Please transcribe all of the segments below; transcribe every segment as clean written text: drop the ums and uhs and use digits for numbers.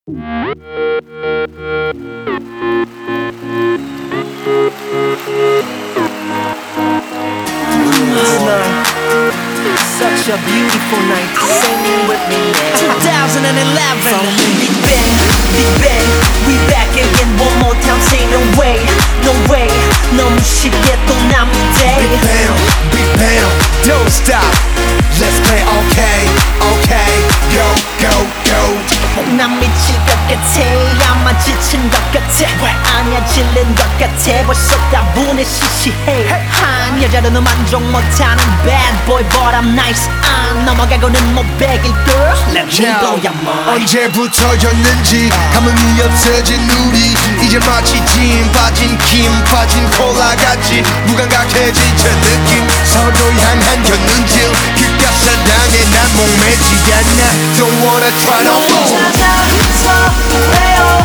Such a beautiful night. Sing it with me now. 2011. From Big Bang, Big Bang, we back again one more time. Say no way, no way. 너무 쉽게 또 남은 day. Big Bang, Big Bang, don't stop. Let's play okay, okay. Go, go, go. 난 미칠 것 같아. 아마 지친 것 같아. 왜 아냐 질린 것 같아. 벌써 다분해 시시해. 한 여자로는 만족 못하는 bad boy but I'm nice. 안 넘어가고는 못 베길 girl. Let me blow your mind. 언제부터였는지 감흥이 없어진 우리 이제 마치 진 빠진 김 빠진 콜라 같이 무감각해진 저 느낌 서로 향한 견눈질 그깟 사랑에 난 목매지 않아 Don't wanna try no more 찾아서 왜요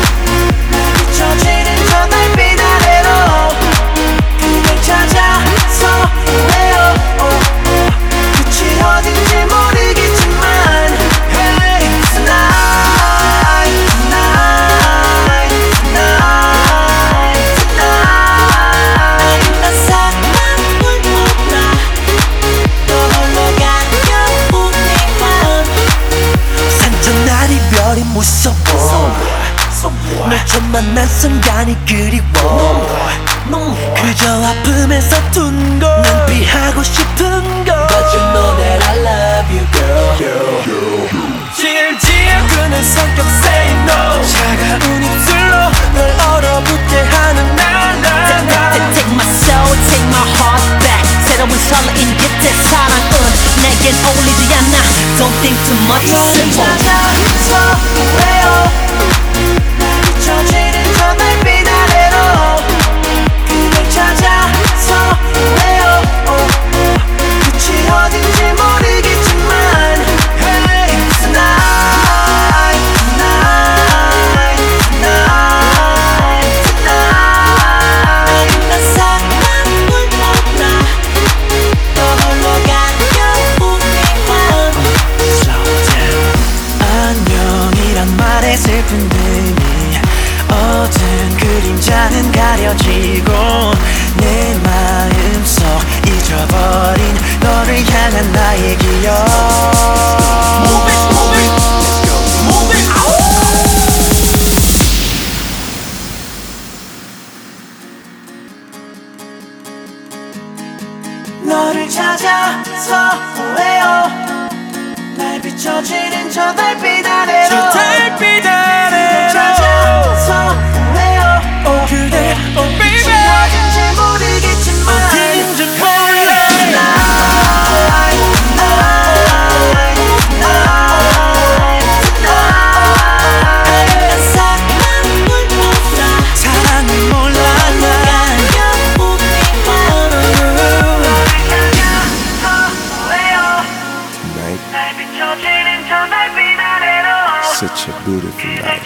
비춰지는 저 달빛 아래로 그댈 찾아서 왜요 끝이 어딘지 모르겠지만 Hey tonight tonight tonight tonight 난 사랑을 몰라 너 홀로 가면 웃기만 산전날 이별이 무서워 널 처음 만난 순간이 그리워 그저 아픔에서 둔 걸 난 피하고 싶은 걸 But you know that I love you girl 질질 끄는 성격 say no 차가운 입술로 널 얼어붙게 하는 날 Take my soul, take my heart back 새로운 설레임 곁에 사랑은 내겐 어울리지 않아 Don't think too much simple 찾아서 왜요 비춰지는 저 달빛 아래로 그댈 찾아서 왜요 끝이 어딘지 모르겠지만 Hey tonight tonight tonight tonight 난 사랑을 몰라 너 홀로 가면 웃기만 Slow down 안녕이란 말에 슬픈 의미 어두운 그림자는 가려지고 내 마음속 잊어버린 너를 향한 나의 기억 Move it, move it, move it, 너를 찾아서 왜요 날 비춰지는 저 달빛 아래로 저 달빛 아래로 찾아서 왜요 그대 baby 어딘지 모르겠지만 어딘지 몰라 Tonight tonight tonight 난 사랑을 몰라 사랑을 몰라 난 웃기만 너를 찾아서 왜요 날 비춰지는 저 달빛 아래로 Such a beautiful night